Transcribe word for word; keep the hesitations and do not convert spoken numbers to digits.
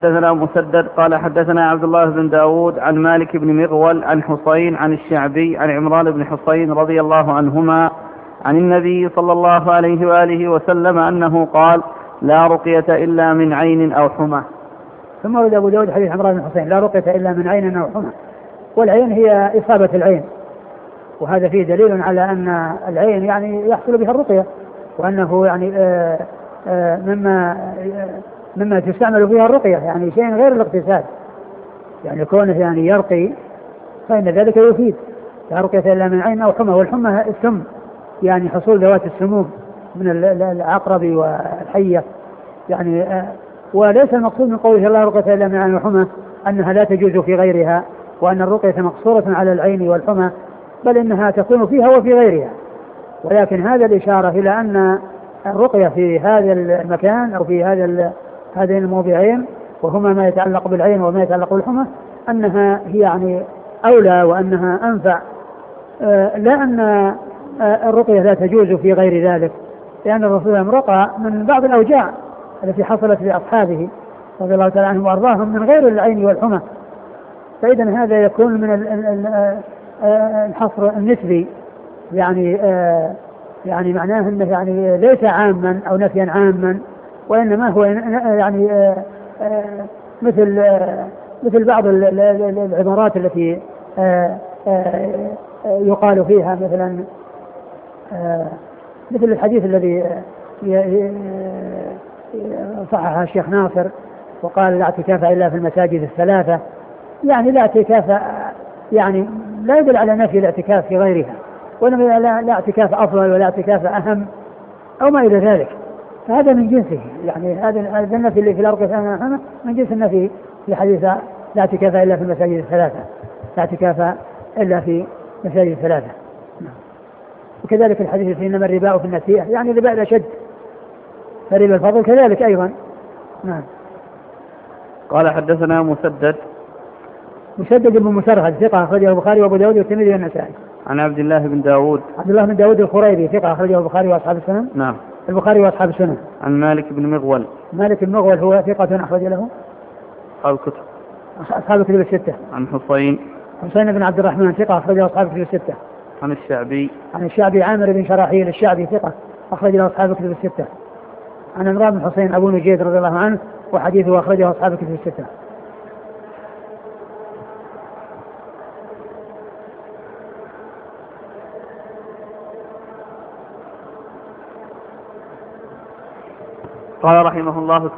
حدثنا مسدد قال حدثنا عبد الله بن داود عن مالك بن مغول عن حسين عن الشعبي عن عمران بن حسين رضي الله عنهما عن النبي صلى الله عليه وآله وسلم أنه قال: لا رقية إلا من عين أو حمى. ثم ورد أبو داود حديث عمران بن حسين: لا رقية إلا من عين أو حمى. والعين هي إصابة العين، وهذا فيه دليل على أن العين يعني يحصل بها الرقية، وأنه يعني آآ آآ مما مما تستعمل فيها الرقية، يعني شيء غير الاغتسال، يعني كونه يعني يرقي فإن ذلك يفيد. لا رقية إلا من عين أو حمى. والحمى السم، يعني حصول ذوات السموم من العقرب والحية يعني. وليس المقصود من قوله لا رقية إلا من عين وحمى أنها لا تجوز في غيرها، وأن الرقية مقصورة على العين والحمى، بل إنها تكون فيها وفي غيرها. ولكن هذا الإشارة إلى أن الرقية في هذا المكان أو في هذا هذين الموضعين، وهما ما يتعلق بالعين وما يتعلق بالحمى، أنها هي يعني أولى وأنها أنفع، لا أن الرقية لا تجوز في غير ذلك، لأن الرسول رقى من بعض الأوجاع التي حصلت لأصحابه رضي الله تعالى عنهم وأرضاهم من غير العين والحمى. فإذا هذا يكون من الحصر النسبي، يعني يعني معناه أنه يعني ليس عاما أو نفيا عاما، وإنما هو يعني مثل مثل بعض العبارات التي يقال فيها مثلا مثل الحديث الذي صححه الشيخ ناصر وقال: لا اعتكاف إلا في المساجد الثلاثة. يعني لا اعتكاف، يعني لا يدل على نفي الاعتكاف في غيرها، وإنما لا اعتكاف أفضل ولا اعتكاف أهم أو ما إلى ذلك. فهذا من جنسه، يعني هذا النفي اللي في الأرض من جنس النفي في حديث لا اعتكاف إلا في المساجد الثلاثة، لا اعتكاف إلا في مساجد الثلاثة. وكذلك الحديث في إنما الربا في النسيئة، يعني الربا الأشد، فربا الفضل كذلك أيضا. نعم. قال حدثنا مسدد مسدد بن مسرهد ثقة أخرجه البخاري وأبو داود والترمذي والنسائي. عن عبد الله بن داود عبد الله بن داود الخريري ثقة أخرجه البخاري وأصحاب السنن. نعم. البخاري وأصحاب السنن. عن مالك بن مغول مالك بن مغول هو ثقة أخرج له أصحاب الكتب أصحاب الكتب الستة. عن حسين حسين بن عبد الرحمن ثقة أخرجه أصحاب الكتب الستة. عن الشعبي عن الشعبي عامر بن شراحيل الشعبي ثقة أخرج له أصحاب الكتب الستة. عن عمران بن حسين أبو نجيد رضي الله عنه وحديثه أخرجه أصحاب الكتب الستة. قال رحمه الله